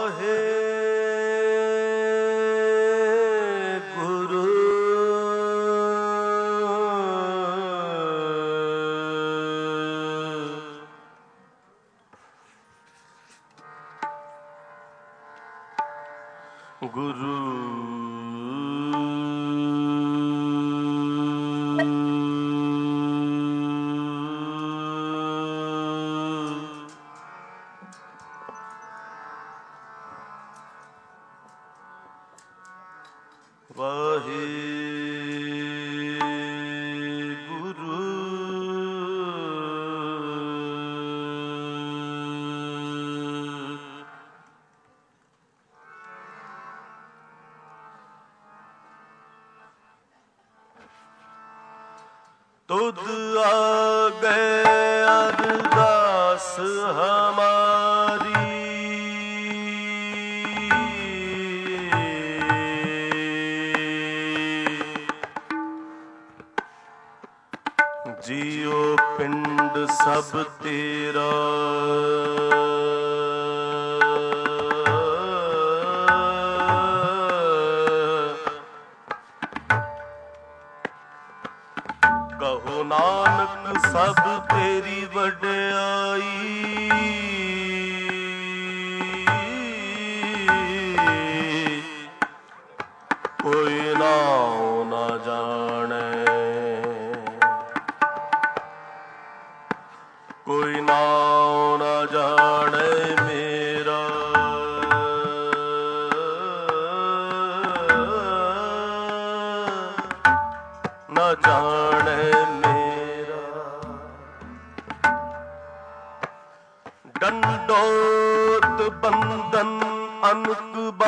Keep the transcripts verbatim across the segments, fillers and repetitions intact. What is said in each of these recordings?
ਗੁਰੂ ਵਾਹਿਗੁਰੂ ਤੁਧ ਆਗੇ ਅਰਦਾਸ ਹਮਾਰੀ ਜੀਉ ਪਿੰਡ ਸਭ ਤੇਰਾ ਕਹੋ ਨਾਨਕ ਸਭ ਤੇਰੀ ਵਡਿਆਈ ਕੋਈ ਨਾਉ ਨਾ ਜਾਣੈ ਕੋਈ ਨਾਉ ਨਾ ਜਾਣੈ ਮੇਰਾ ਨਾ ਜਾਣੈ ਡੰਡੋਤ ਬੰਦਨ ਅਨਕ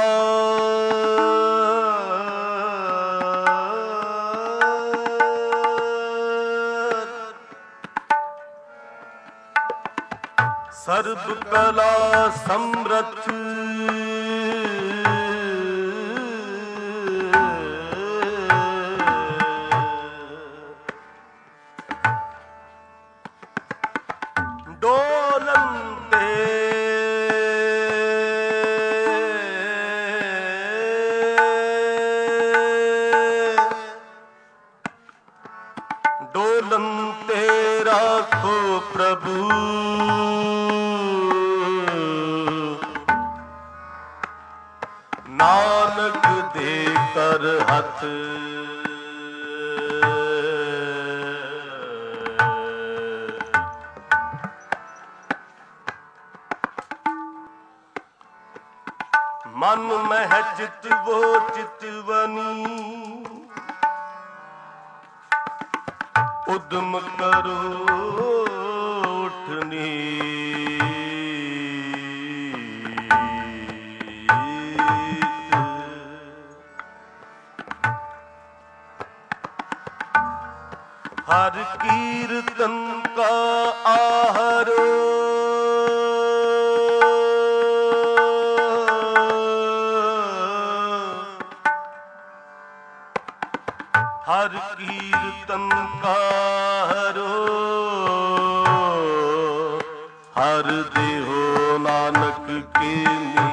ਬਾਰ ਸਰਬ ਕਲਾ ਸਮਰਥ ਡੋਲਨ ਤੇ ਡੋਲਨ ਤੇ ਰਾਖੋ ਪ੍ਰਭੂ ਨਾਨਕ ਦੇ ਕਰ ਹੱਥ ਮਨ ਮਹਿ ਚਿਤ ਵੋ ਚਿਤਵਨੀ ਉਦਮ ਕਰੋ ਉਠਨੀ ਹਰ ਕੀਰਤਨ ਕਾ ਆਹਰੋ ਹਰ ਕੀਰਤਨ ਕਾਰੋ ਹਰ ਦੇਹੋ ਨਾਨਕ ਕੀਨੀ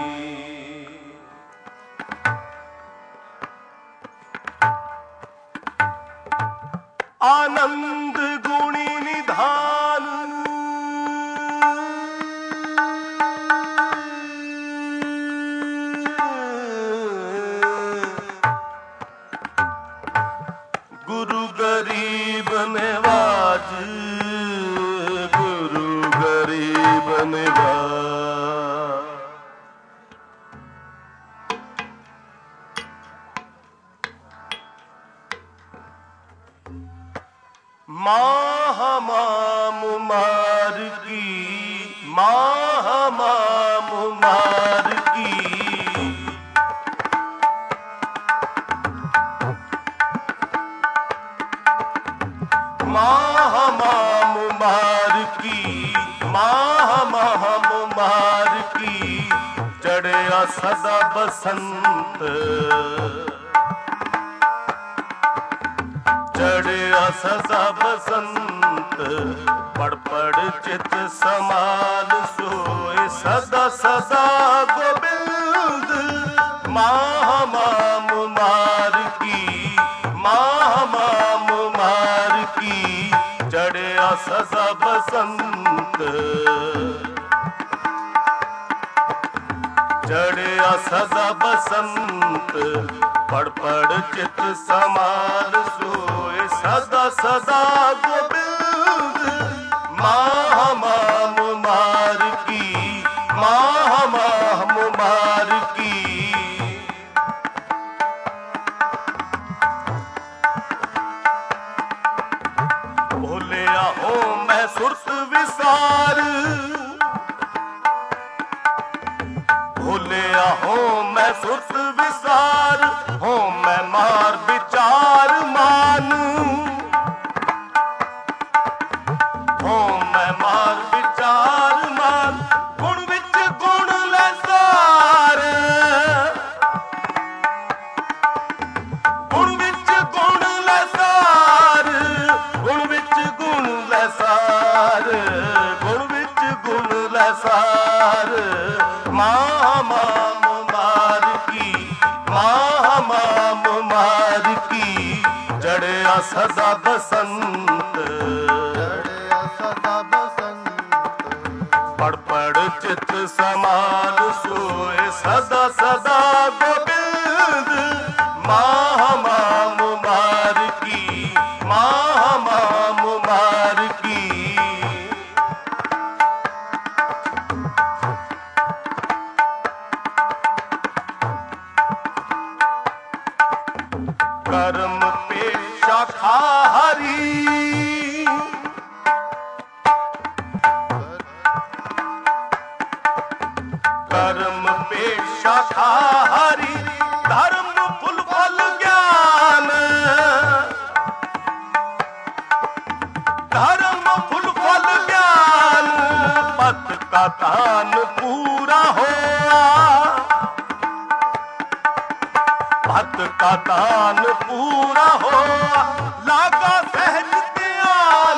ਆਨੰਦ ਗੁਣੀ ਨਿਧਾਨ ਗੁਰੂ ਗਰੀਬ ਨਿਵਾਜ ਗੁਰੂ ਗਰੀਬ ਨਿਵਾਜ ਮਾਹ ਮਾਮ ਮਾਰ ਕੀ ਮਾਹ ਮਾਮ ਮਾਰ ਕੀ ਮਾਹ ਮਾਮ ਮਾਰ ਕੀ ਮਾਹ ਮਾਮ ਮਾਰ ਕੀ ਚੜਿਆ ਸਦਾ ਬਸੰਤ ਚੜਿਆ ਸਦਾ ਬਸੰਤ ਪੜ ਪੜ ਚਿਤ ਸਮਾਲ ਸੋਏ ਸਦਾ ਸਦਾ ਗੋਬਿੰਦ बसंत चढ़िया सदा बसंत पड़ पड़ चित समाल सोए सदा सदा गोविंद माह माम मार की माह माम मार की भोलिया हो मैं सुरत विसार भोलिया हो मैं सुरत विसार हो मैं मार विचार मान हो मैं मार विचार मान गुण विच गुण लसार गुण विच गुण लसार गुण विच गुण लसार गुण विच गुण लसार माह माम मार की माह माम मार की जड़िया सदा बसंत चढ़िया सदा बसंत पड़ पड़ चित समाल सोए सदा सदा गोविंद माह माम मार की माह माम मार की कर्म पेशा हरी कर्म पेशा हरी धर्म फुल फल ज्ञान धर्म फुल फल ज्ञान पथ का तान पूरा हो पथ का तान पूरा हो लागा सहज ध्यान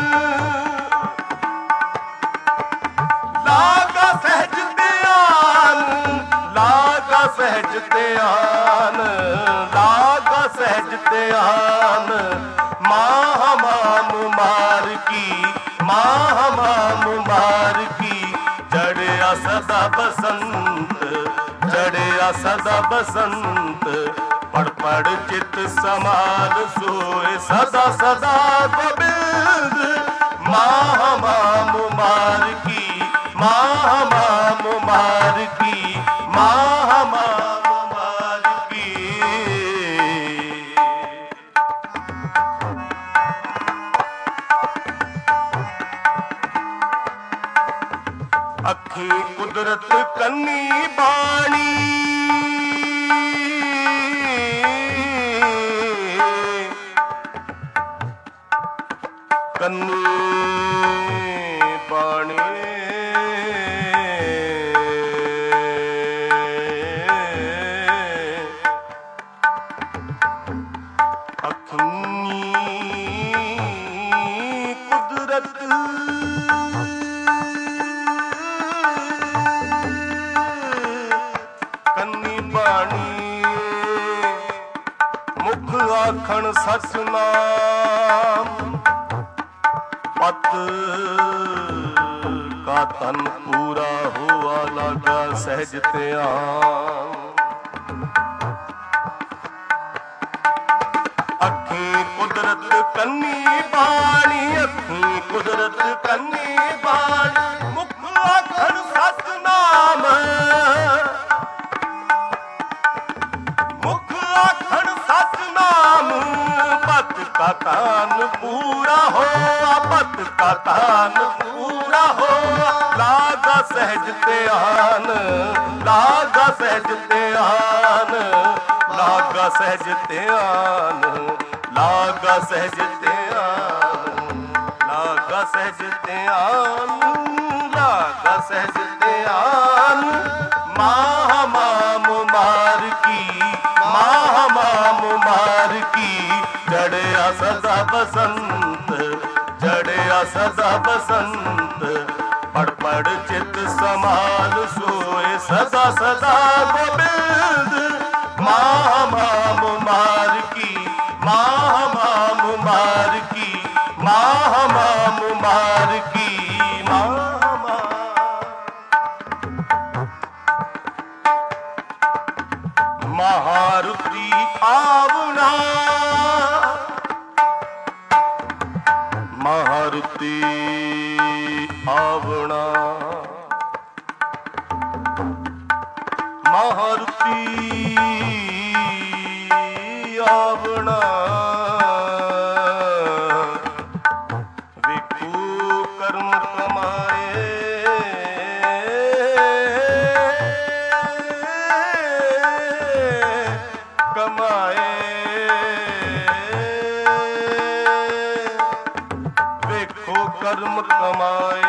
लागा सहज ध्यान लागा सहज ध्यान लागा सहज ध्यान माह माम मार की माह माम मार की चढ़िया सदा बसंत चढ़िया सदा बसंत पड़ पड़ चित समाल सोए सदा सदा गोविंद माह माम मार की माह माम मार की माह माम मार की अखी कुदरत कन्नी बाणी कन्नी बाणी अखी कुदरत कन्नी बाणी मुख आखण सच नाम पत का तन पूरा हुआ लगा सहज ध्यान अखी कुदरत कन्नी बाणी अखी कुदरत कन्नी बाणी मुख आखण सच नाम मुख आखण सच नाम पत का तान पूरा हो पत का तान पूरा हो लागा सहज ध्यान लागा सहज ध्यान लागा सहज ध्यान लागा सहज ध्यान लागा सहज ध्यान लागा सहज ध्यान माह माम मार की माह माम मार की चढ़िया सदा बसंत चढ़िया सदा बसंत पड़ पड़ चित समाल सोए सदा सदा गोविंद माह माम मार की माह माम मार की माह माम मार की महारुति आवना महारुति आवना महारुति आवना विकू कर्म कमाए कमाए देखो कर्म कमाए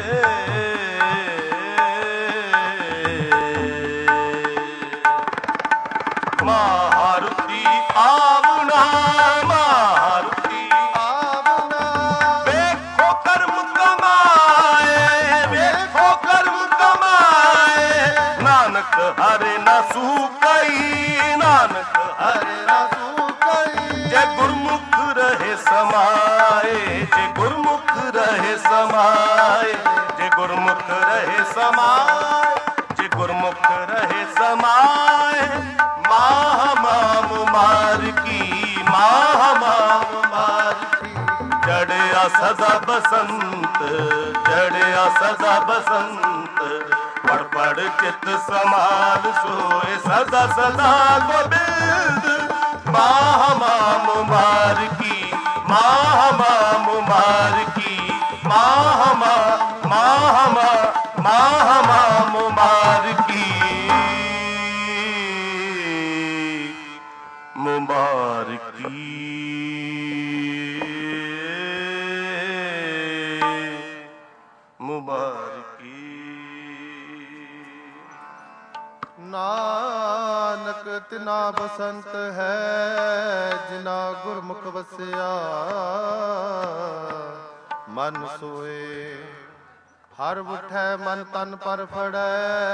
महारुति आवना महारुति आवना देखो कर्म कमाए देखो कर्म कमाए नानक हरे न सूकई नानक हरे रसू कई जय गुरमुख रहे समाए जय गुरमुख रहे समाए जय गुरमुख रहे समाए जय गुरमुख रहे समाए माह माम मार की माह माम मार की चढ़िया सदा बसंत चढ़िया सदा बसंत पढ़ पढ़ चित समाल सोए सदा सदा गोविंद माह माम मार की माह माम मार की माह मा माह मा माह माम मार की मुबारकी मुबारकी नानक तिना बसंत है जिना गुरमुख वसिया मन सोए हर उठै मन तन पर फड़ै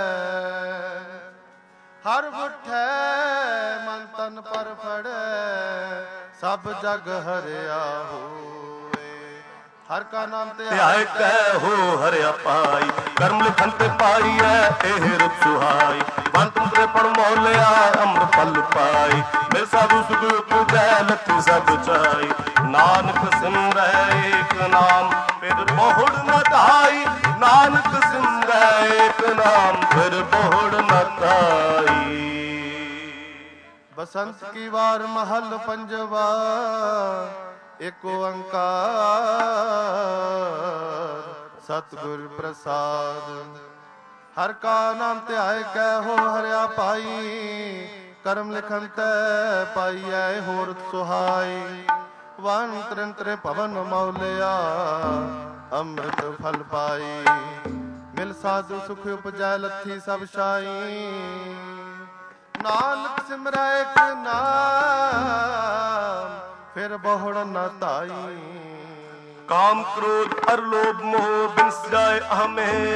हर उठै मन तन पर फड़ै सब जग हरिया होए हर का नाम ते ਧਿਆਇ ਕੈ ਹੋ ਹਰਿਆ ਪਾਈ ਕਰਮ ਲਿਖਨ ਤੇ ਪਾਈ ਐ ਇਹ ਰੁਤ ਸੁਹਾਈ ਬੰਤ ਮੁਦਰੇ ਪੜ ਮੋਲਿਆ ਅੰਮ੍ਰਿਤ ਫਲ ਪਾਈ ਮੇਰੇ ਸਾਧੂ ਸੁਖ ਉਪਜੈ ਲੱਥੀ ਸਭ ਚਾਈ ਨਾਨਕ ਸਿਮਰੈ ਏਕ ਨਾਮ ਫਿਰ ਬਹੁੜ ਨ ਧਾਈ ਨਾਨਕ ਸਿਮਰੈ ਏਕ ਨਾਮ ਫਿਰ ਬਹੁੜ ਨ ਧਾਈ बसंत की वार महल पंजवा एक ओंकार सतगुर प्रसाद हर का नाम ध्याय कै हो हरिया पाई करम लिखन तै पाईऐ होर सुहाई वन त्रिंतरे पवन मौलिया अमृत फल पाई मिल साधु सुख उपजै लथी सब शाई नानक सिमरै एक नाम फिर बहुड़ न ताई काम क्रोध अर लोभ मोह बिन जाए हमें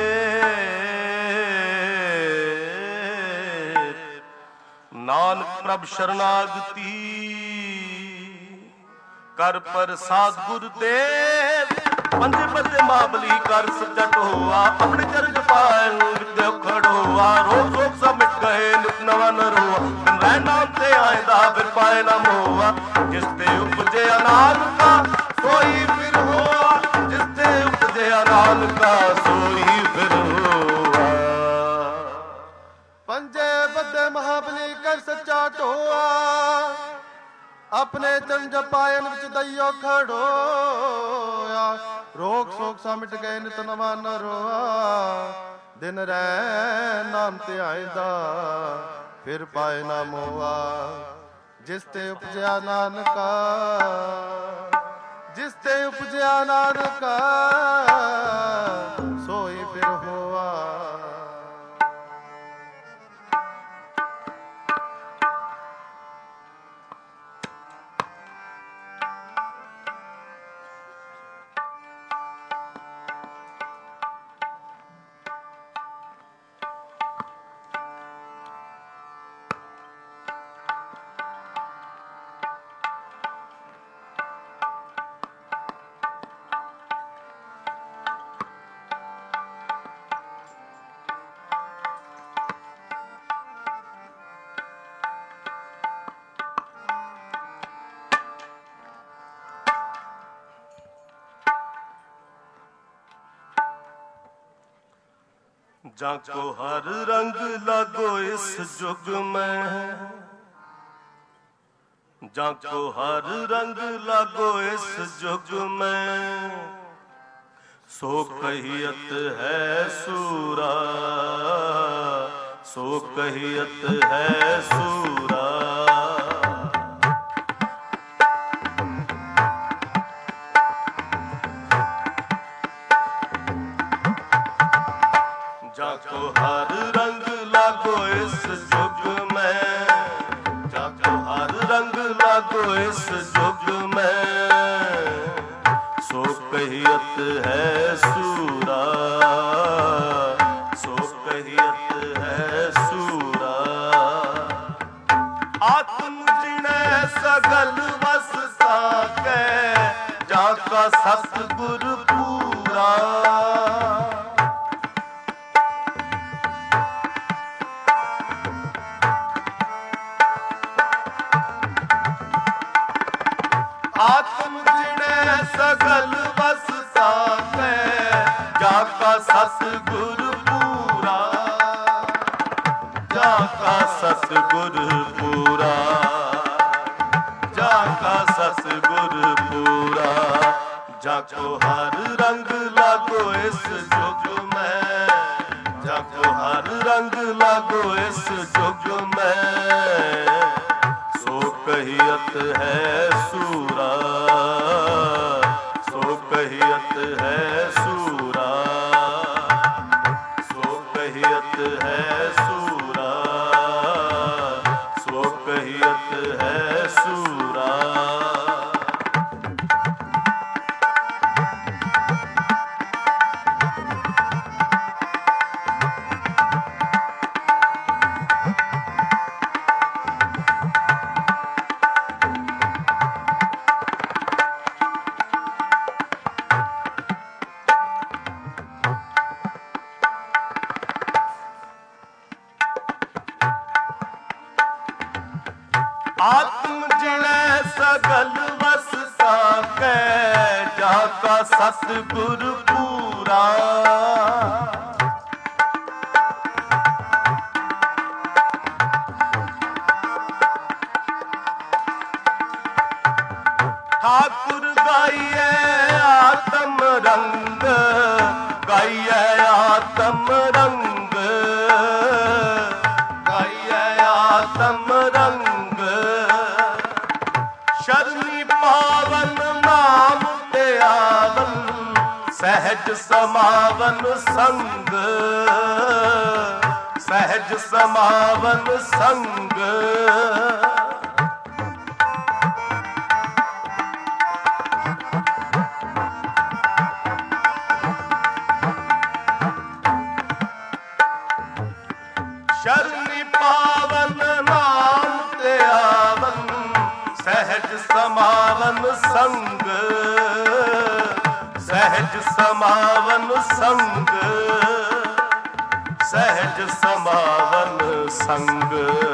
नानक प्रभ शरणागति कर प्रसाद गुरुदेव पंजे बदे माबली कर सचट होआ अपने चरण पाए विद्या खड़ोआ रोग रोग सब मिट गए नित नवा न रोआ बिन रह नाम ते आएदा फिर पाए न मोआ जिस ते उपजे अनाल का सोई फिर होआ जिस ते उपजे अनाल का सोई फिर होआ पंजे बदे महाबली कर सच्चा ढोआ अपने चरण जपायन विच दइयो खड़ोया रोग शोक सा मिट गए नित नवा न रोआ दिन रह नाम ते आएदा फिर पाए ना मोआ जिस ते उपजया नानका जिस ते उपजया नानका सोई फिर होआ जाको हर रंग लागो इस जुग में, जाको हर रंग लागो इस जुग में, सो कहियत है सूरा, सो कहियत है सूरा। जाको हर रंग लागो इस जुग में, जाको हर रंग लागो इस जुग में, सो कहियत है सूरा, सो कहियत है सूरा। आत्म जिणे सगल वस साकै, जाका सतगुर पूरा। आत्म जिणे सगल वस साकै, जाका सतगुर पूरा, जाका सतगुर पूरा, जाका सतगुर पूरा। जाको हर रंग लागो इस जुग में, जाको हर रंग लागो इस जुग में, सो कहियत है सूरा, सो कहियत है सूरा, सो कहियत है सूरा, सो कहियत है सूरा। आत्म जिणे सगल वस साकै, जाका सतगुर पूरा। ठाकुर गाइए आत्म रंग, गाइए आत्म रंग, गाइए आत्म रंग। शरणी पावन नाम ते आवन, सहज समावन संग, सहज समावन संग। शरणी पावन नाम ते आवन, सहज समावन संग, सहज समावन संग, सहज समावन संग,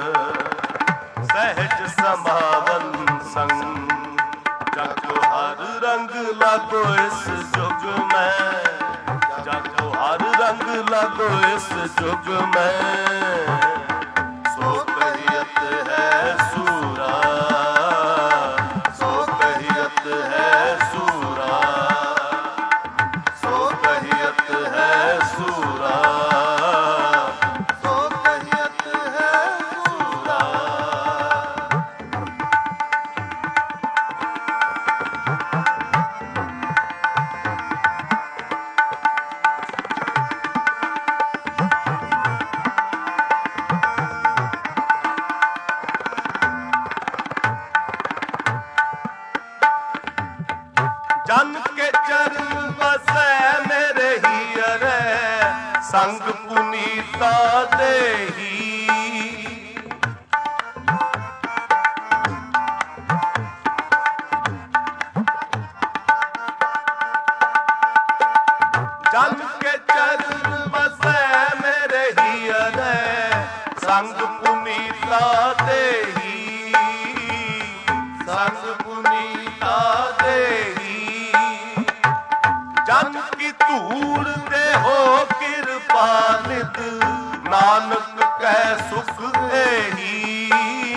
सहज समावन संग। जाको हर रंग लागो इस जुग में, जाको हर रंग लागो इस जुग में, सो कहियत है सूरा, सो कहियत है सूरा, सो कहियत है सूरा, सो कहियत है सूरा। जन के चरण बसै मेरे हियरे, संग पुनीता देही। जन के चरण बसै मेरे हियरे, संग पुनीता देही, संग पुनीता देही। जन की ਧੂੜ ਤੇ ਹੋ ਕਿਰਪਾ ਨਿਤ ਨਾਨਕ ਕਹਿ ਸੁਖ ਇਹੀ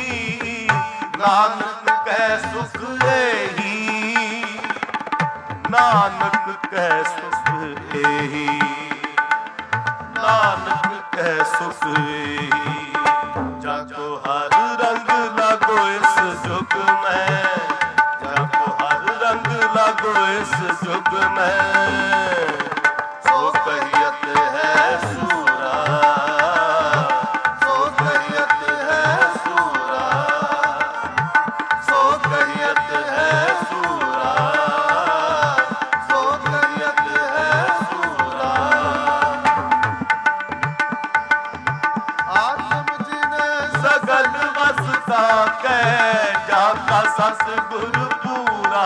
ਨਾਨਕ ਕਹਿ ਸੁਖ ਇਹੀ ਨਾਨਕ ਕਹਿ ਸੁਖ ਇਹੀ ਨਾਨਕ ਕਹਿ ਸੁਖ ਇਹੀ ਜਾ ਕੋ ਹਰ ਰੰਗ ਲਾਗੋ ਇਸ ਜੁਗ ਮੈਂ ਜਾ ਕੋ ਹਰ ਰੰਗ ਲਾਗੋ ਇਸ ਜੁਗ ਮੈਂ ਸੋ ਕਹੀਅਤ ਹੈ ਸੂਰਾ ਸੋ ਕਹੀਅਤ ਹੈ ਸੂਰਾ ਸੋ ਕਹੀਅਤ ਹੈ ਸੂਰਾ ਸੋ ਕਹੀਅਤ ਹੈ ਸੂਰਾ ਆਤਮ ਜੀ ਨੇ ਸਗਲ ਵਸਤਾ ਕੈ ਜਾ ਕਾ ਸਤਿਗੁਰ ਪੂਰਾ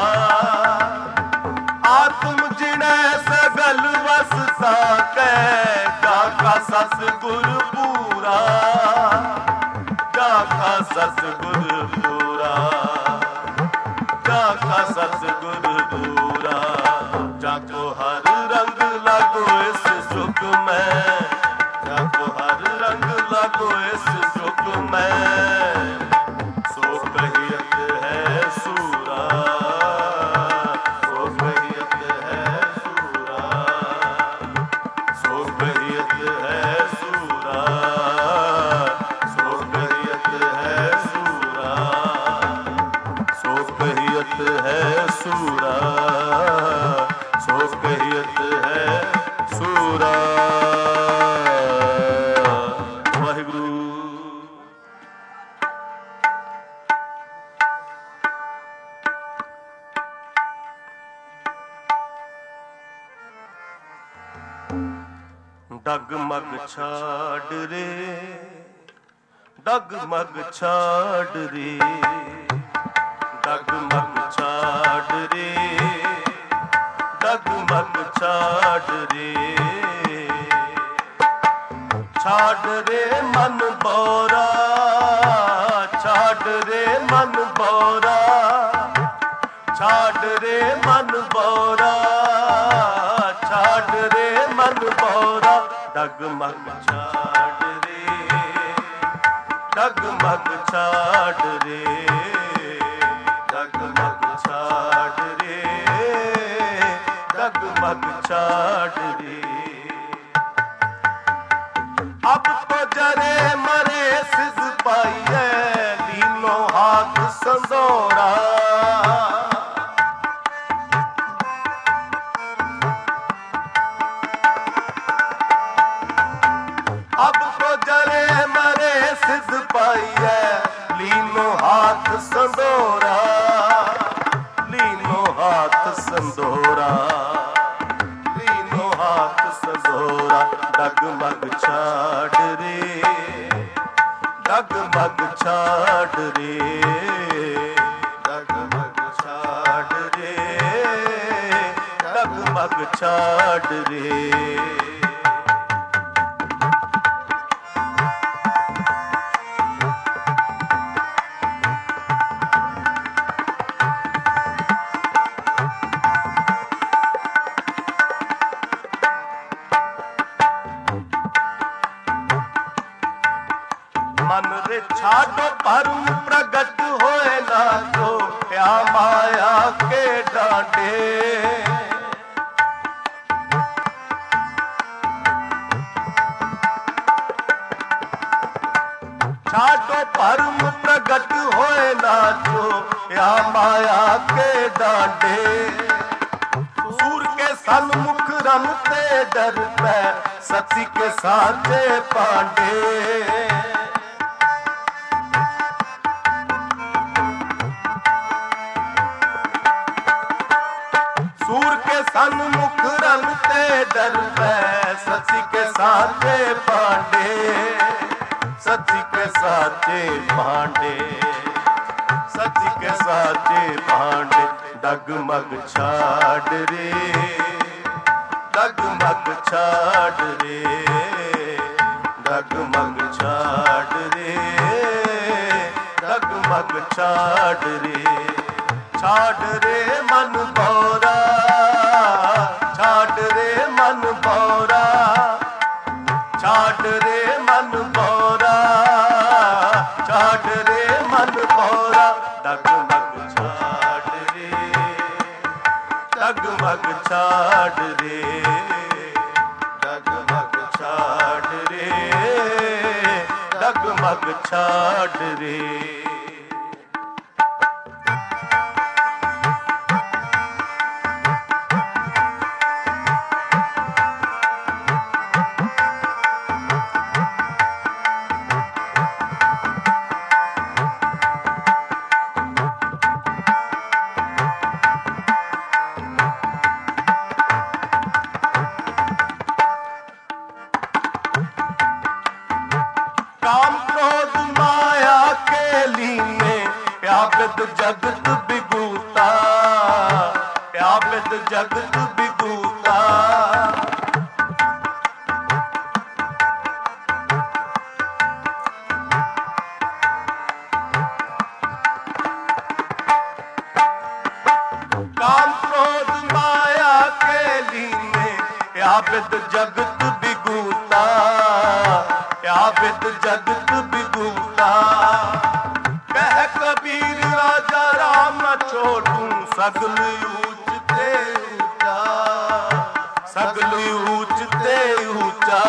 ਆਤਮ ਜਿਣੈ ਸਗਲ ਵਸਤਾ ਕੈ ਜਾ ਕਾ ਸਤਿਗੁਰ ਪੂਰਾ ਜਾ ਕਾ ਸਤਿਗੁਰ ਪੂਰਾ ਜਾ ਕਾ ਸਤਿਗੁਰ ਪੂਰਾ ਜਾ ਕੋ ਹਰ ਰੰਗ ਲਾਗੋ ਇਸ ਸੁਖ ਮੈਂ ਜਾ ਕੋ ਹਰ ਰੰਗ ਲਾਗੋ ਇਸ ਸੁਖ ਮੈਂ ਸੋ ਕਹੀਅਤ ਹੈ ਸੂਰਾ ਸੋ ਕਹੀਅਤ ਹੈ ਸੂਰਾ ਸੋ ਕਹੀਅਤ ਹੈ ਸੂਰਾ ਸੋ ਕਹੀਅਤ ਹੈ ਸੂਰਾ ਸੋ ਕਹੀਅਤ ਹੈ ਸੂਰਾ ਸੋ ਕਹੀਅਤ ਹੈ ਸੂਰਾ ਵਾਹਿਗੁਰੂ। ਡਗਮਗ ਛਾੜ ਰੇ ਡਗਮਗ ਛਾੜ ਰੇ ਡਗਮਗ ਛਾੜ ਰੇ ਡਗਮਗ ਛਾੜ ਰੇ ਛਾੜ ਰੇ ਮਨ ਬੋਰਾ ਛਾੜ ਰੇ ਮਨ ਬੋਰਾ ਛਾੜ ਰੇ ਮਨ ਬੋਰਾ ਛਾੜ ਰੇ ਮਨ ਬੋਰਾ ਡਗਮਗ ਛਾੜ ਰੇ ਡਗਮਗ ਛਾੜ ਰੇ ਡਗਮਗ ਛਾੜ ਰੇ ਡਗਮਗ ਛਾੜ ਰੇ ਅਬ ਤੋ ਜਰੇ ਮਰੇ ਸਿਧ ਪਾਈਐ ਲੀਨੋ ਹਾਥ ਸੰਦੋਰਾ ਅਬ ਤੋ ਜਰੇ ਮਰੇ ਸਿਧ ਪਾਈਐ ਲੀਨੋ ਹਾਥ ਸੰਦੋਰਾ ਲੀਨੋ ਹਾਥ ਸੰਦੋਰਾ ਲੀਨੋ ਹਾਥ ਸੰਦੋਰਾ ਡਗਮਗ ਛਾੜ ਰੇ ਡਗਮਗ ਛਾੜ ਰੇ ਡਗਮਗ ਛਾੜ ਰੇ ਡਗਮਗ ਛਾੜ ਰੇ ਮਨ ਰੇ ਛਾਡੋ ਭਰਮ ਪ੍ਰਗਟ ਹੋਏ ਨਾ ਜੋ ਪਿਆ ਮਾਇਆ ਕੇ ਡਾਂਡੇ ਛਾਡੋ ਭਰਮ ਪ੍ਰਗਟ ਹੋਏ ਨਾ ਜੋ ਪਿਆ ਮਾਇਆ ਕੇ ਡਾਂਡੇ सूर के सन्मुख रन ते डर पै सती के साचे पांडे सूर के सन्मुख रन ते डर पै सती के साचे पांडे सती के साचे पांडे सती के साचे पांडे डगमग छाड़ रे डगमग छाड़ रे डगमग छाड़ रे डगमग छाड़ रे छाड़ रे मन बौरा छाड़ रे मन भौरा, छाड़ रे मन भौरा, छाड़ रे मन भौरा, डगमग छाड़ रे, डगमग छाड़ रे, डगमग छाड़ रे, डगमग छाड़ रे। काम क्रोध माया के लीने व्यापित जगत बिगूता, व्यापित जगत बिगूता। काम क्रोध माया के लीने व्यापित जगत बिगूता, व्यापित जगत बिगूता। कह कबीर राजा राम न छोड़ूं सगल ऊंच ते ऊंचा, सगल ऊंच ते ऊंचा।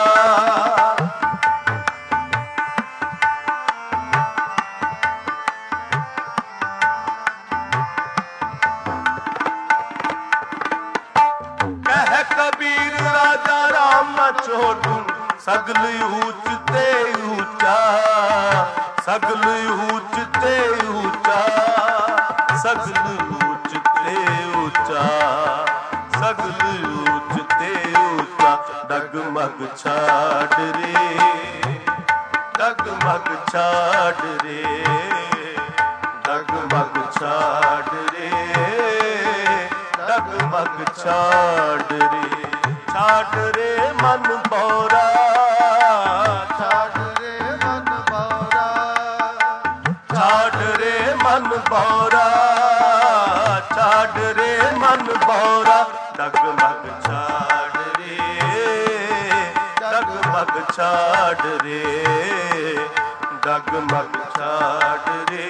कह कबीर राजा राम न छोड़ूं सगल ऊंच ते ऊंचा, सगल ऊंच ते ऊंचा, सगल ऊंच ते ऊंचा, सगल ऊंच ते ऊंचा। डगमग छाड़ रे, डगमग छाड़ रे, डगमग छाड़ रे, डगमग छाड़ रे। छाड़ रे मन भौरा, छाड़ रे मन भौरा, छाड़ रे मन भौरा, छाड़ रे मन भौरा। डगमग छाड़ रे, डगमग छाड़ रे, डगमग छाड़ रे,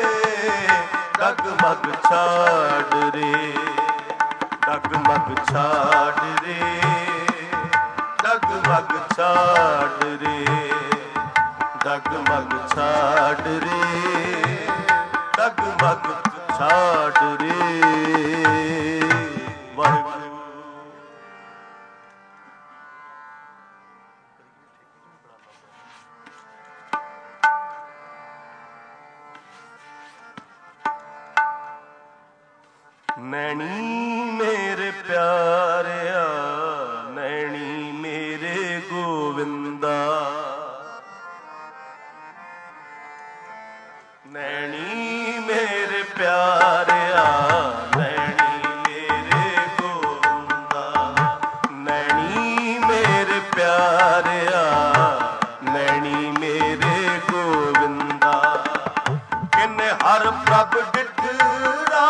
डगमग छाड़ रे, डगमग छाड़ रे, डगमग छाड़ रे, डगमग छाड़ रे, डगमग छाड़ रे। वाहिगुरु। नैनी मेरे प्यारिया, नैनी मेरे गोविंदा, नैनी मेरे प्यारिया, नैनी मेरे गोविंदा, नैनी मेरे प्यारिया, नैनी मेरे गोविंदा। किन्ने हर प्रभ डिठरा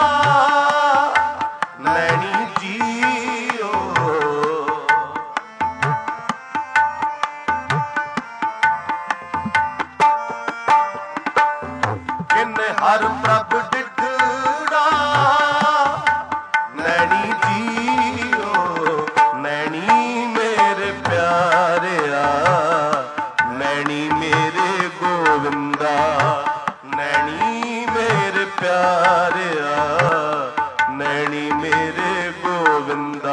नैनी जियो, किन्ने हर प्रभ डिठरा नैनी जियो, नैनी मेरे प्यारिया, नैनी मेरे गोविंदा, नैनी मेरे प्यारिया, नैनी मेरे गोविंदा।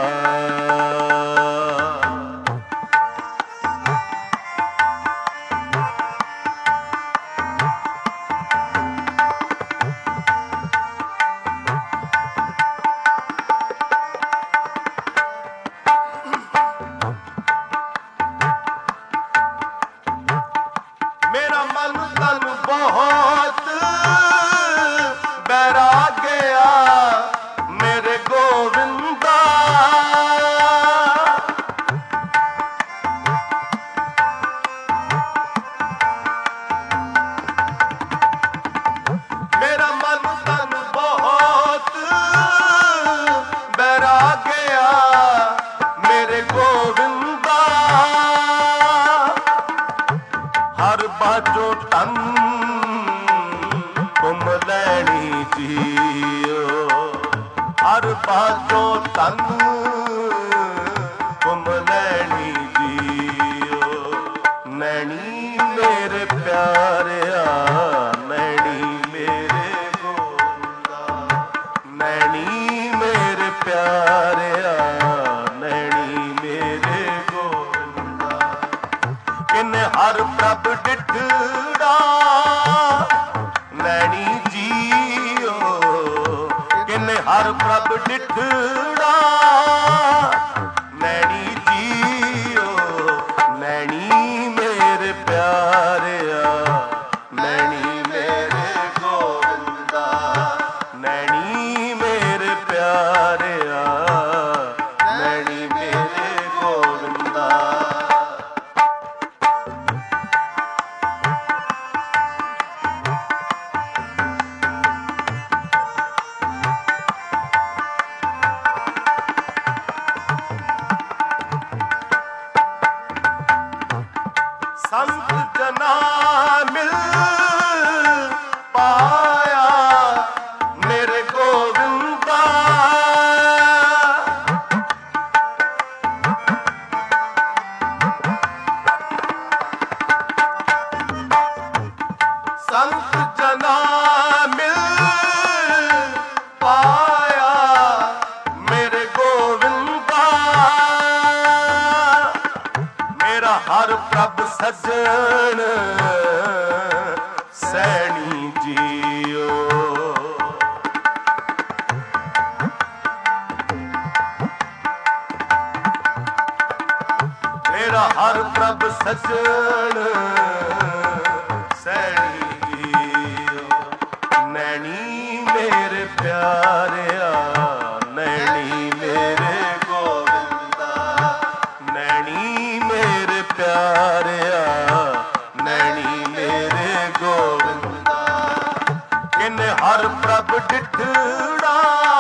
मेरा मन तन बहुत बैराग ਜੀਓ ਹਰ ਬਾਝੋਂ ਤਨ ਘੁੰਮ ਲੈਣੀ ਜੀਓ ਨੈਣੀ ਮੇਰੇ ਪਿਆਰਿਆ ਨੈਣੀ ਮੇਰੇ ਗੋਵਿੰਦਾ ਨੈਣੀ ਮੇਰੇ ਪਿਆਰਿਆ ਨੈਣੀ ਮੇਰੇ ਗੋਵਿੰਦਾ ਕਿਨ ਹਰ ਪ੍ਰਭ ਡਿਠੜਾ ਨੈਣੀ ਜੀਓ ਕਿਨ ਹਰ ਪ੍ਰਭ ਡਿਠੜਾ ਨੈਣੀ ਜੀਓ ਨੈਣੀ ਮੇਰੇ ਪਿਆਰਿਆ ਨੈਣੀ ਮੇਰੇ ਗੋਵਿੰਦਾ ਨੈਣੀ ਮੇਰੇ ਪਿਆਰਿਆ ਨੈਣੀ ਮੇਰੇ ਗੋਵਿੰਦਾ ਸੰਤ ਜਨਾ ਮਿਲ ਪਾਇਆ ਮੇਰੇ ਗੋਵਿੰਦਾ ਸੰਤ ਜਨਾ ਮਿਲ ਪਾਇਆ ਮੇਰੇ ਗੋਵਿੰਦਾ ਮੇਰਾ ਹਰ ਪ੍ਰਭ ਸਜਣ ਸੈਣੀ ਜੀਓ ਮੇਰਾ ਹਰ ਪ੍ਰਭ ਸਜਣ ਸੈਣੀ ਜੀਓ ਨੈਣੀ ਮੇਰੇ ਪਿਆਰਿਆ ਨੈਣੀ ਮੇਰੇ ਗੋਵਿੰਦਾ ਨੈਣੀ ਮੇਰੇ ਪਿਆਰਿਆ ਨੈਣੀ ਮੇਰੇ ਗੋਵਿੰਦਾ ਕਿਨ ਹਰ ਪ੍ਰਭ ਡਿਠੜਾ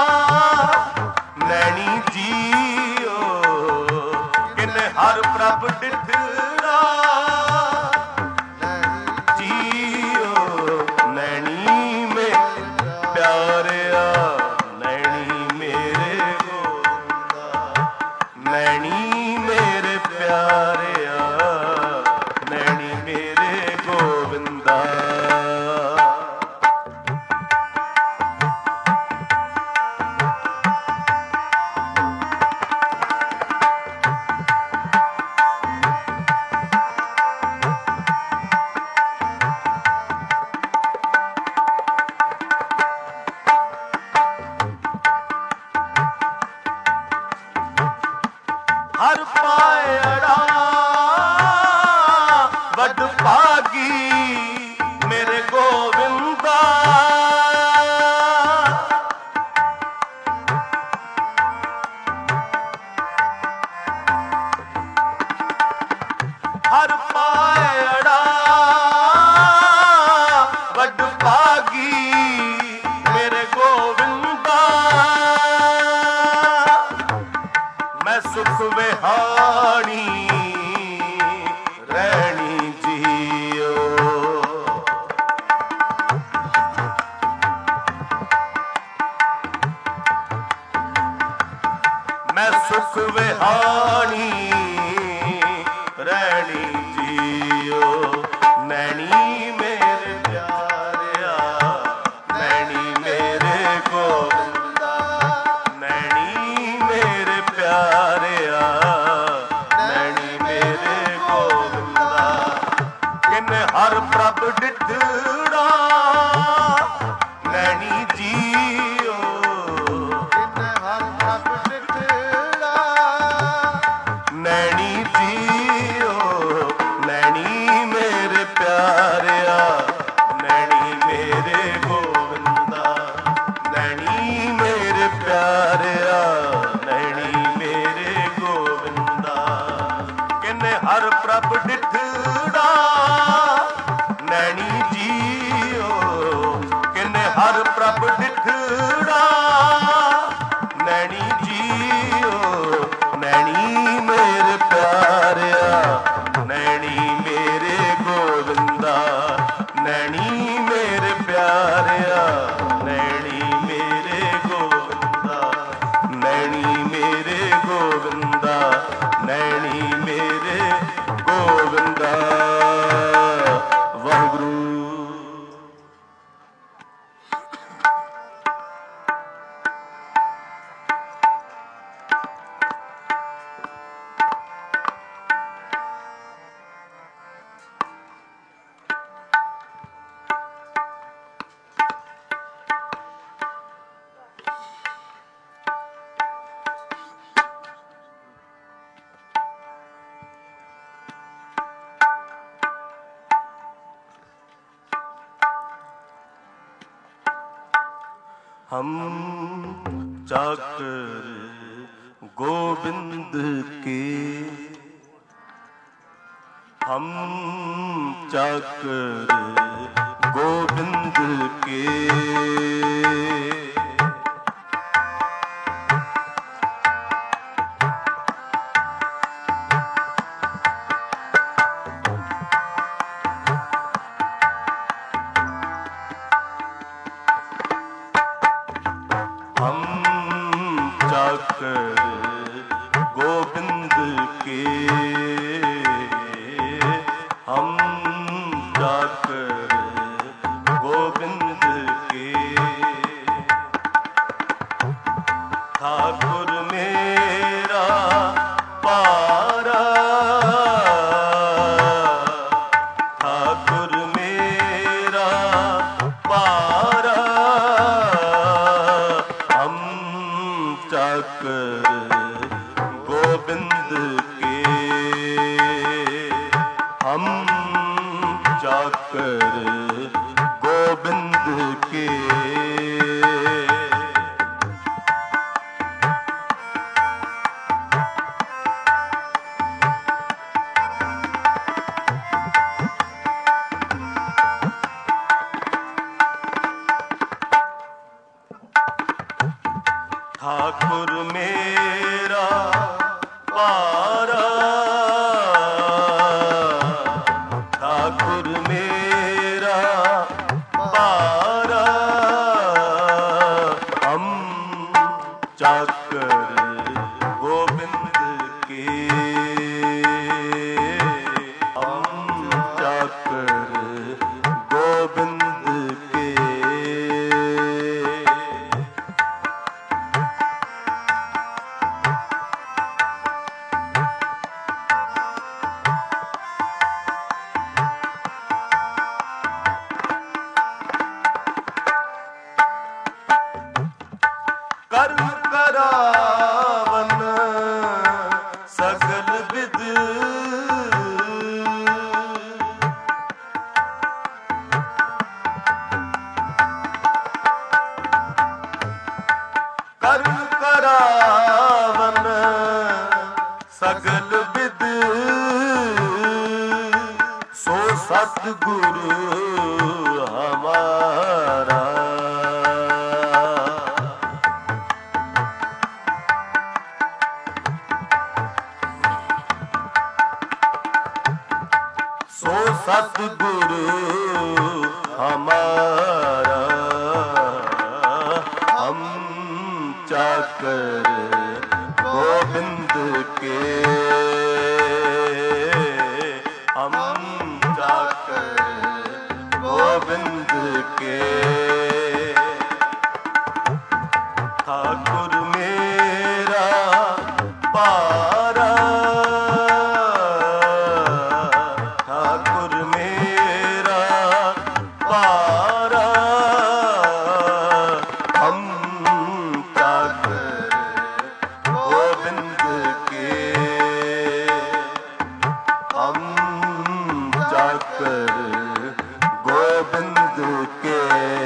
ਨੈਣੀ ਜੀਓ ਕਿਨ ਹਰ ਪ੍ਰਭ ਡਿਠੜਾ ਜੀਓ ਨੈਣੀ ਮੇਰੇ ਪਿਆਰਿਆ ਨੈਣੀ ਮੇਰੇ ਗੋਵਿੰਦਾ ਨੈਣੀ ਮੇਰੇ ਪਿਆਰਿਆ ਨੈਣੀ ਮੇਰੇ ਗੋਵਿੰਦਾ ਹਰ ਪਾਇੜਾ ਵੱਡ ਭਾਗੀ ਮੇਰੇ ਗੋਵਿੰਦਾ ਹਰ ਪਾਇੜਾ ਵੱਡ ਭਾਗੀ ਮੇਰੇ ਗੋਵਿੰਦਾ ਮੈਂ ਸੁਖ ਵਿਹਾਣੀ ਰਹਿਣੀ ਜੀਓ ਮੈਂ ਸੁਖ ਵਿਹਾਣੀ ਰਹਿਣੀ ਜੀਓ ਨੈਣੀ ਮੇਰੇ ਪਿਆਰਿਆ ਨੈਣੀ ਮੇਰੇ ਗੋਵਿੰਦਾ ਨੈਣੀ ਮੇਰੇ ਪਿਆਰਿਆ ਨੈਣੀ ਮੇਰੇ ਗੋਵਿੰਦਾ ਕਿਨ ਹਰ ਪ੍ਰਭ ਡਿਠੜਾ ਨੈਣੀ ਜੀਓ ਕਿਨ ਹਰ ਪ੍ਰਭ ਡਿਠੜਾ ਨੈਣੀ ਜੀਓ ਨੈਣੀ ਮੇਰੇ ਪਿਆਰਿਆ ਨੈਣੀ ਮੇਰੇ ਗੋਵਿੰਦਾ ਨੈਣੀ ਮੇਰੇ ਪਿਆਰਿਆ ਨੈਣੀ ਮੇਰੇ ਗੋਵਿੰਦਾ ਕਿਨ ਹਰ ਪ੍ਰਭ ਡਿਠੜਾ ਨੈਣੀ ਜੀਓ ਕਿਨ ਹਰ ਪ੍ਰਭ ਡਿਠੜਾ ਨੈਣੀ ਜੀਓ ਨੈਣੀ ਮੇਰੇ ਪਿਆਰਿਆ ਨੈਣੀ ਮੇਰੇ ਗੋਵਿੰਦਾ ਨੈਣੀ ਮੇਰੇ ਪਿਆਰਿਆ ਨੈਣੀ हम चाकर गोविंद के, हम चाकर गोविंद के। ठाकुर मेरा पारा, ठाकुर मेरा पारा, हम चाकर गोविंद के, हम चाकर गोविंद के। ठाकुर मेरा पारा, ठाकुर मेरा पारा, हम चाकर गोविंद के, हम चाकर गोविंद के। कर्म करावन सकल विद, कर्म करावन सकल विद, सो सतगुरु हमारा। सो सतगुरु हमारा, हम चाकर गोविंद के, हम चाकर गोविंद के। ठाकुर मेरा पारा, ठाकुर मेरा पारा, हम चाकर गोविंद के, हम चाकर गोविंद के।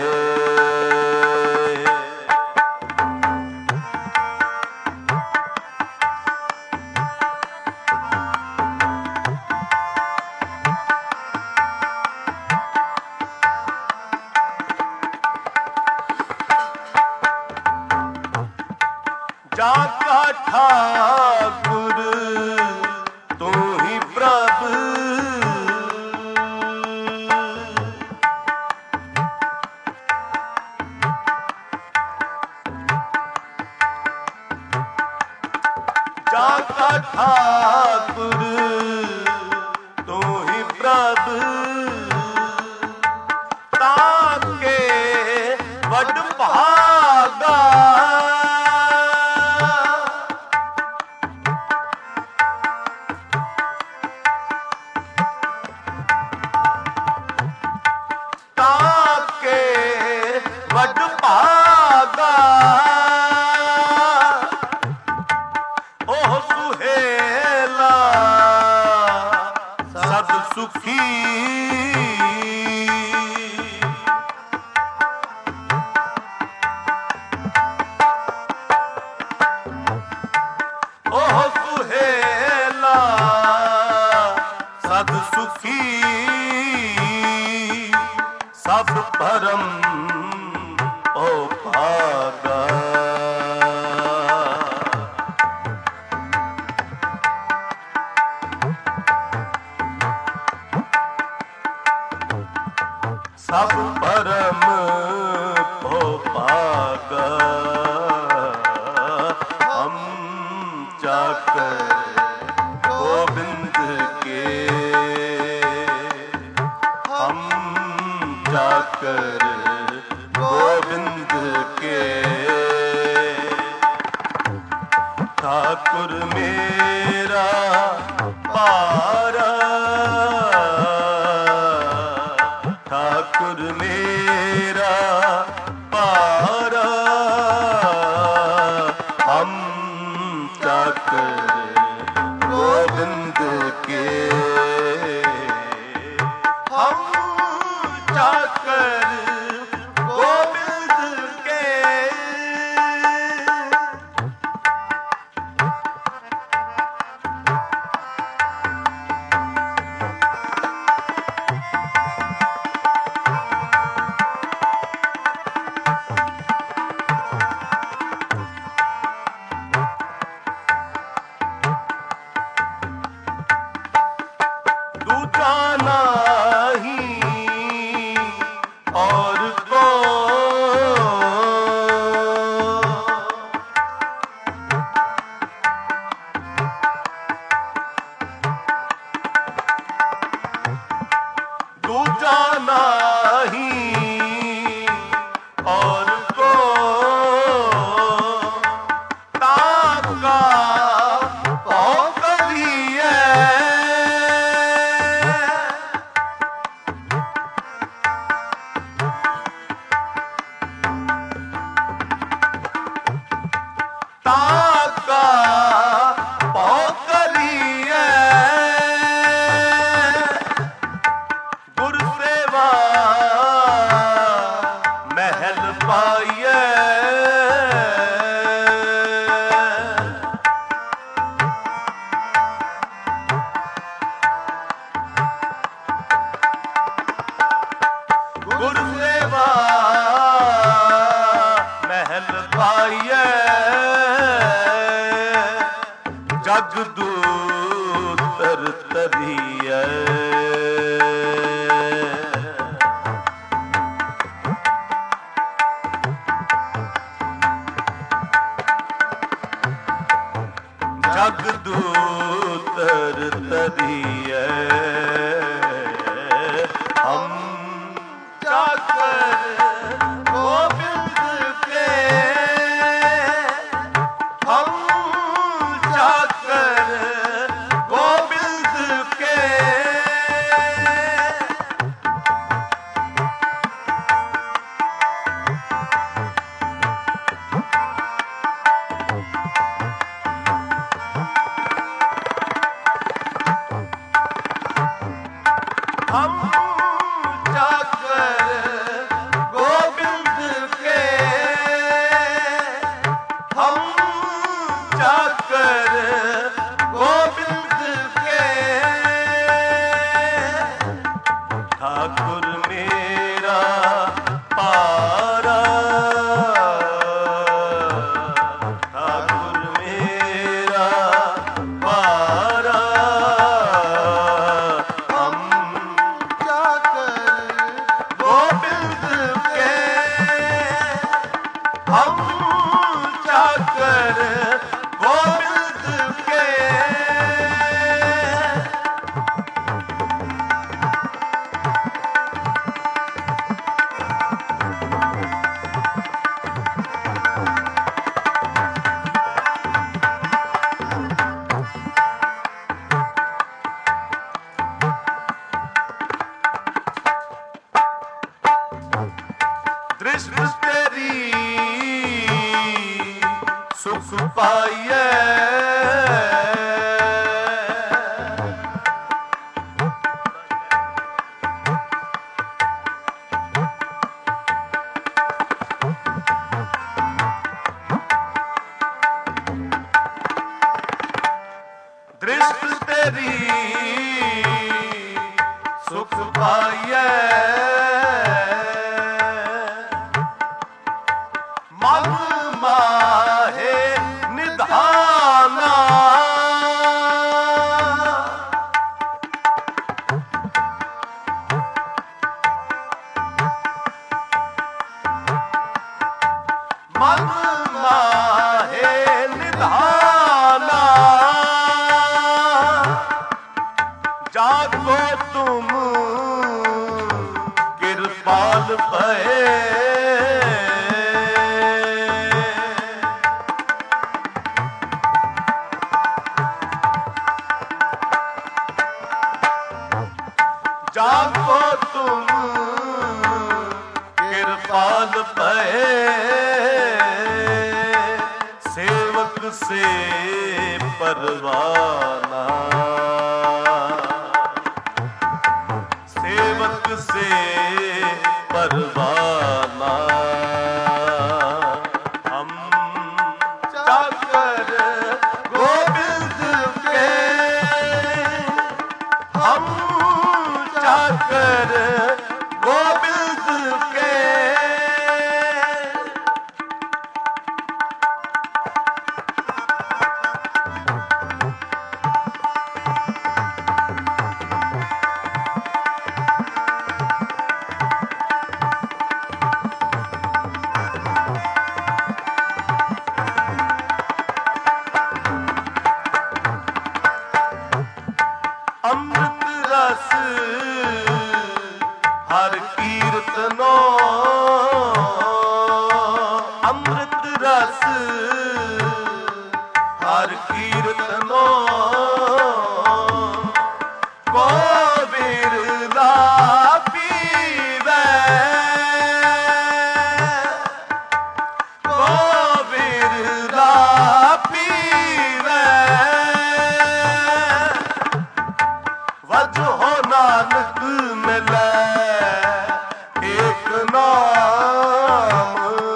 जाका ठाकुर तू ही प्रभु, जाका ठाकुर तू ही प्रभु, ताके वड भागा, ताके वड भागा, ओह सुहेला सद सुखी, परम ओ भागा। सब परम ओ भागा, हम चाकर गोविंद के, हम चाकर गोविंद के। ठाकुर मेरा पारा, ठाकुर मेरा पारा, हम चाकर गोविंद के, हम चाकर गोविंद के। दूजा नहीं और को, दूजा नहीं और को, ताका पौकलिए, ताका पौकलिए। गुरसेवा महल पाइए, गुरसेवा महल पाइए। जगदूतर तरिए, जगदूतर तरिए। हम चाकर गोविंद के, हम चाकर गोविंद के। हम चाकर गोविंद के, हम चाकर गोविंद के। ठाकुर मेरा पारा, ठाकुर मेरा पारा, हम चाकर गोविंद के, हम चाकर गोविंद के। दृष्टि तेरी सुख पाइए, दृष्टि तेरी सुख पाइए। ਪਏ ਜਾਗੋ ਤੁਮ ਕਿਰਪਾਲ ਪਏ ਸੇਵਕ ਸੇ ਪਰਵਾਨਾ ਸੇਵਕ ਸੇ ਪਰਵਾਨਾ ਹਮ ਚਾਕਰ ਗੋਬਿੰਦ ਕੇ ਹਮ ਚਾਕਰ ਗੋਬਿੰਦ ਕੇ ਅੰਮ੍ਰਿਤ ਰਸ ਹਰ ਕੀਰਤਨੋ ਅੰਮ੍ਰਿਤ ਰਸ ਹਰ ਕੀਰਤਨੋ ਕੋ ਬਿਰਲਾ ਪੀਵੈ ਕੋ ਬਿਰਲਾ ਪੀਵੈ ਵਜੋ ਨਾਨਕ ਮਿਲੈ ਏਕ ਨਾਮ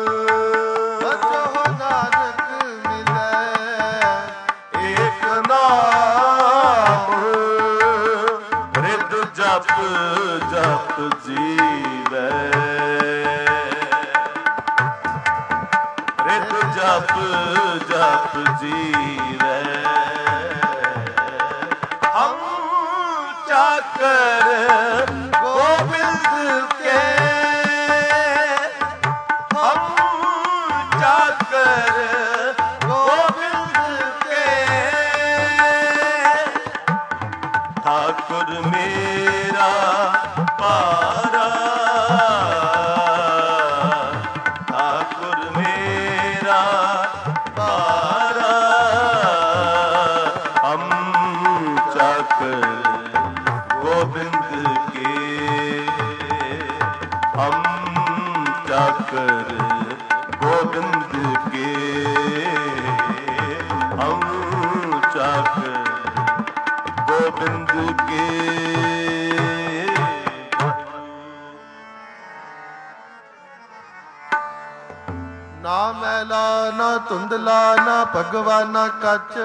ਵਜੋ ਨਾਨਕ ਮਿਲੈ ਏਕ ਨਾਮ ਰਿਦ ਜਪ ਜਪ ਜੀਵੈ ਰਿਦ ਜਪ ਜਪ ਜੀਵੈ ਹਮ ਚਾਕਰ ਗੋਬਿੰਦ ਕੇ ਹਮ ਚਾਕਰ ਗੋਬਿੰਦ ਕੇ ਠਾਕੁਰ ਮੇਰਾ ਪਾਰਾ ਠਾਕੁਰ ਮੇਰਾ ਪਾਰਾ ਹਮ ਚਾਕਰ ਗੋਬਿੰਦ ਕੇ ਹਮ ਚਾਕਰ ਗੋਬਿੰਦ ਕੇ ਹਮ ਚਾਕਰ ਗੋਬਿੰਦ ਕੇ ਨਾ ਮੈਲਾ ਨਾ ਧੁੰਦਲਾ ਨਾ ਭਗਵਾਨਾ ਕੱਚ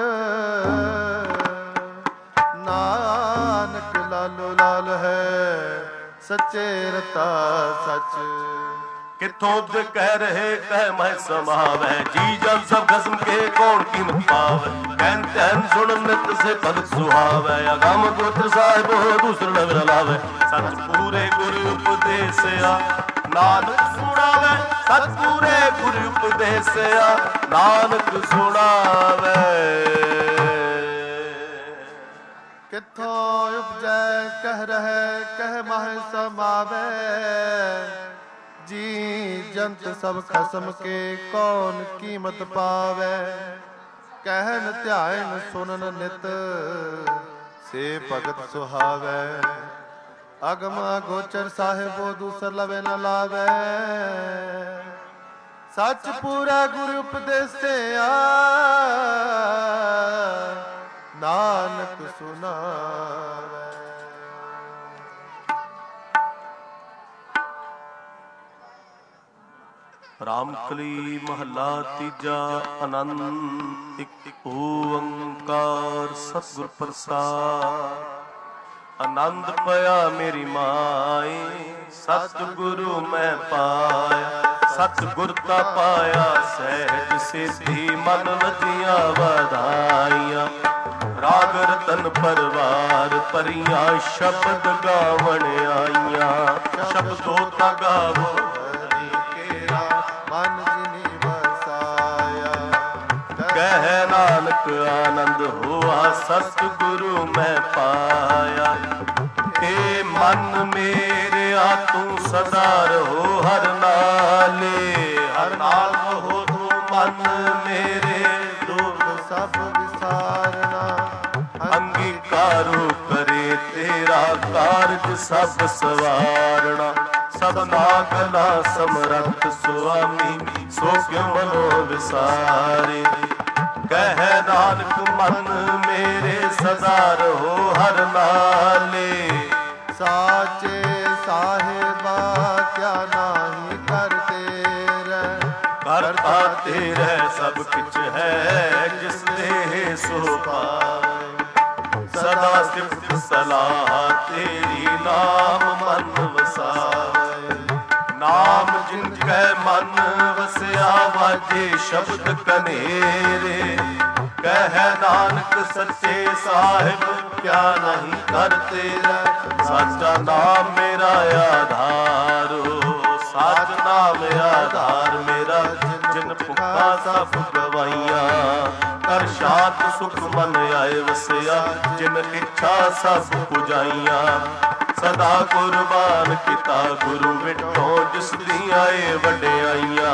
ਨਾਨਕ ਲਾਲੋ ਲਾਲ ਹੈ ਸੱਚੇ ਰਤਾ ਸੱਚ ਕਿਥੋਂ ਤੇ ਕਹਿ ਰਹੇ ਕਹਿ ਮੈਂ ਸਮਾਵੈ ਜੀ ਜਨ ਸਭ ਖਸਮ ਕੇ ਕੌਣ ਕੀਮਤ ਪਾਵੈ ਕਹਿਨ ਤੈਨ ਸੁਣ ਨਿਤ ਸੇ ਭਗਤ ਸੁਹਾਵੈ ਅਗਮ ਗੋਤਰ ਸਾਹਿਬੋ ਦੂਸਰ ਨਗਰ ਲਾਵੈ ਸੱਚ ਪੂਰੇ ਗੁਰੂ ਉਪਦੇਸਿਆ ਨਾਨਕ ਸੁਣਾਵੈ ਸੱਚ ਪੂਰੇ ਗੁਰੂ ਉਪਦੇਸਿਆ ਨਾਨਕ ਸੁਣਾਵੈ ਕਿੱਥੋਂ ਉਪਜੈ ਕਹਿ ਰਹਿ ਕਹਿ ਮਹਿ ਸਮਾਵੈ ਜੀ ਜੰਤ ਸਭ ਖਸਮ ਕੇ ਕੌਣ ਕੀਮਤ ਪਾਵੈ ਕਹਿਨ ਧਿਆਨ ਸੁਨਨ ਨਿਤ ਸੇ ਭਗਤ ਸੁਹਾਵੈ ਅਗਮ ਗੋਚਰ ਸਾਹਿਬੋ ਦੂਸਰ ਲਵੇ ਨ ਲਾਵੈ ਸੱਚ ਪੂਰਾ ਗੁਰੂ ਉਪਦੇਸਿਆ ਨਾਨਕ ਸੁਨਾਵੈ ਰਾਮਕਲੀ ਮਹੱਲਾ ਤੀਜਾ ਆਨੰਦ ਇੱਕ ਓੰਕਾਰ ਸਤਿਗੁਰ ਪ੍ਰਸਾਦ ਆਨੰਦ ਪਿਆ ਮੇਰੀ ਮਾਈ ਸਤਿਗੁਰੂ ਮੈਂ ਪਾਇਆ ਸਤਿਗੁਰ ਤਾ ਪਾਇਆ ਸਹਿਜ ਸਿੱਧੀ ਮਨ ਲਜੀਆਂ ਵਧਾਈਆਂ ਰਾਗ ਰਤਨ ਪਰਵਾਰ ਭਰੀਆਂ ਸ਼ਬਦ ਗਾਵਣ ਆਈਆਂ ਸ਼ਬਦੋ ਤਾ ਗਾਵੋ ਮਨ ਜਿਨੀ ਵਸਾਇਆ ਕਹਿ ਨਾਨਕ ਆਨੰਦ ਹੋਆ ਸਤਿਗੁਰੂ ਮੈਂ ਪਾਇਆ ਏ ਮਨ ਮੇਰੇ ਮੰਨਿਆ ਤੂੰ ਸਦਾ ਰਹੋ ਹਰ ਨਾਲੇ, ਹਰ ਨਾਲ ਹੋ ਤੂੰ ਮਨ ਮੇਰੇ ਦੁੱਖ ਸਭ ਵਿਸਾਰਨਾ, ਅੰਗੀਕਾਰੋ ਕਰੇ ਤੇਰਾ ਕਾਰਜ ਸਭ ਸਵਾਰਣਾ, ਸਭਨਾ ਕਲਾ ਸਮਰੱਥ ਸੁਆਮੀ ਸੋ ਕਿਉ ਮਨੋ ਵਿਸਾਰੇ, ਕਹਿ ਨਾਨਕ ਮਨ ਮੇਰੇ ਸਦਾ ਰਹੋ ਹਰ ਨਾਲੇ, ਸਾਚੇ ਸਾਹਿਬਾ ਕਿਆ ਨਾਹੀ ਕਰ ਤੇਰੇ, ਕਰਤਾ ਤੇਰੇ ਸਭ ਕਿਛ ਹੈ ਜਿਸ ਦੇ ਸੋ ਪਾਵੇ, ਸਦਾ ਸਿਫਤ ਸਲਾਹ ਤੇਰੀ ਨਾਮ ਮਨ ਵਸਾਵੇ, ਨਾਮ ਜਿਨ ਕੈ ਮਨ ਵਸਿਆ ਵਾਜੇ ਸ਼ਬਦ ਕਨੇਰੇ, ਕਹਿ ਨਾਨਕ ਸੱਚੇ ਸਾਹਿਬ ਕਿਆ ਨਹੀਂ ਕਰ ਤੇਰਾ, ਸਾਚਾ ਨਾਮ ਮੇਰਾ ਆਧਾਰੋ, ਸਾਚ ਨਾਮ ਆਧਾਰ ਮੇਰਾ, ਜਿਨ ਭੁੱਖਾ ਸਭ ਗਵਾਈਆਂ, ਕਰ ਸ਼ਾਂਤ ਸੁਖ ਮਨ ਆਏ ਵਸਿਆ, ਜਿਨ ਇੱਛਾ ਸਭ ਪੁਜਾਈਆਂ, ਸਦਾ ਕੁਰਬਾਨ ਕੀਤਾ ਗੁਰੂ ਵਿਟੋ ਜਿਸ ਦੀਆਂ ਏ ਵਡਿਆਈਆਂ,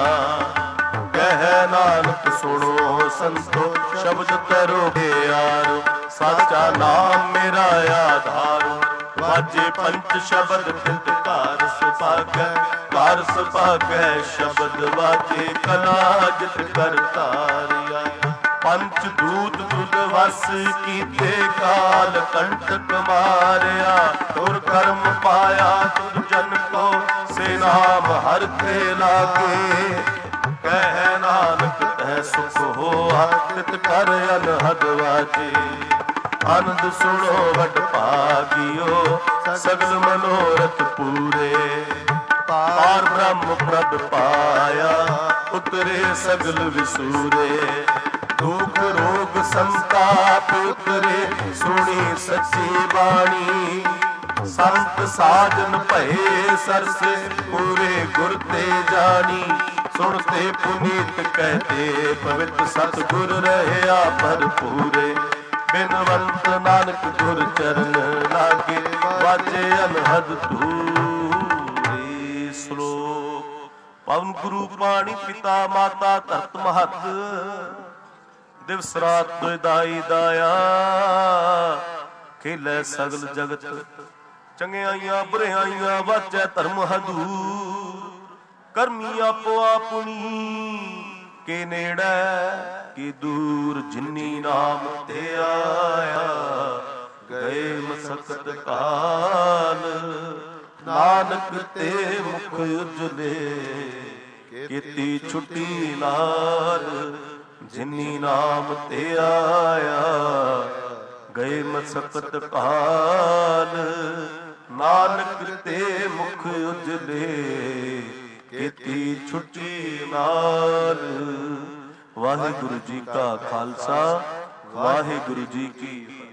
ਕਹਿ ਨਾਨਕ ਸੁਣੋ ਸੰਤੋ ਸ਼ਬਦ ਕਰੋ ਪਿਆਰੋ, ਸਾਚਾ ਨਾਮ ਮੇਰਾ ਆਧਾਰੋ, ਵਾਜੇ ਪੰਚ ਸ਼ਬਦ ਤਿਤ ਘਰ ਸੁਭਾਗੈ, ਘਰ ਸੁਭਾਗੈ ਸ਼ਬਦ ਵਾਜੇ ਕਲਾ ਜਿਤ ਕਰ ਧਾਰਿਆ, ਪੰਚ ਦੂਤ ਤੁਧ ਵਸ ਕੀਤੇ ਕਾਲ ਕੰਟਕ ਮਾਰਿਆ, ਤੁਰ ਕਰਮ ਪਾਇਆ ਤੁਧ ਜਨ ਕੋ ਸੇ ਨਾਮ ਹਰਿ ਤੇ ਲਾਗੇ, ਕਹਿ ਨਾਨਕ ਤੈ ਸੁਖ ਹੋਆ ਤਿਤ ਕਰ ਅਨਹਦ ਵਾਜੇ, ਆਨੰਦ ਸੁਣੋ ਵਡ ਭਾਗਿਓ ਸਗਲ ਮਨੋਰਥ ਪੂਰੇ, ਪਾਰ ਬ੍ਰਹਮ ਪ੍ਰਭ ਪਾਇਆ ਉਤਰੇ ਸਗਲ ਵਿਸੂਰੇ, ਦੁਖ ਰੋਗ ਸੰਤਾਪ ਉਤਰੇ ਸੁਣੀ ਸੱਚੀ ਬਾਣੀ, ਸੰਤ ਸਾਜਨ ਭਏ ਸਰਸੇ ਪੂਰੇ ਗੁਰ ਤੇ ਜਾਣੀ, ਸੁਣਤੇ ਪੁਨੀਤ ਕਹਤੇ ਪਵਿੱਤ ਸਤਿਗੁਰ ਰਹਿਆ ਭਰਪੂਰੇ, ਬਿਨਵੰਤ ਨਾਨਕ ਗੁਰ ਚਰਨ ਲਾਗੇ ਵਾਜੇ ਅਨਹਦ ਧੂਰੇ। ਸ਼ਲੋਕ ਪਵਨ ਗੁਰੂ ਪਾਣੀ ਪਿਤਾ ਮਾਤਾ ਧਰਤ ਮਹਤ, ਦਿਵਸ ਰਾਤ ਦੁਇ ਦਾਈ ਦਾਇਆ, ਖੇਲੇ ਸਗਲ ਜਗਤ ਚੰਗਿਆਈਆਂ ਬੁਰਿਆਈਆਂ ਵਾਚੈ ਧਰਮ ਹਦੂਰ, ਕਰਮੀ ਆਪੋ ਆਪਣੀ ਕੇ ਨੇੜੇ ਕਿ ਦੂਰ, ਜਿਨੀ ਨਾਮ ਤੇ ਆਇਆ ਗਏ ਮਸਕਤ ਕਾਲ, ਨਾਨਕ ਤੇ ਮੁਖ ਉਜਲੇ ਕੀਤੀ ਛੁੱਟੀ ਨਾਲ, ਜਿਨੀ ਨਾਮ ਤੇ ਆਇਆ ਗਏ ਮਸਕਤ ਕਾਲ, ਨਾਨਕ ਤੇ ਮੁਖ ਉਜਲੇ ਕੀਤੀ ਛੁੱਟੀ ਨਾਲ। ਵਾਹਿਗੁਰੂ ਜੀ ਕਾ ਖਾਲਸਾ, ਵਾਹਿਗੁਰੂ ਜੀ ਕੀ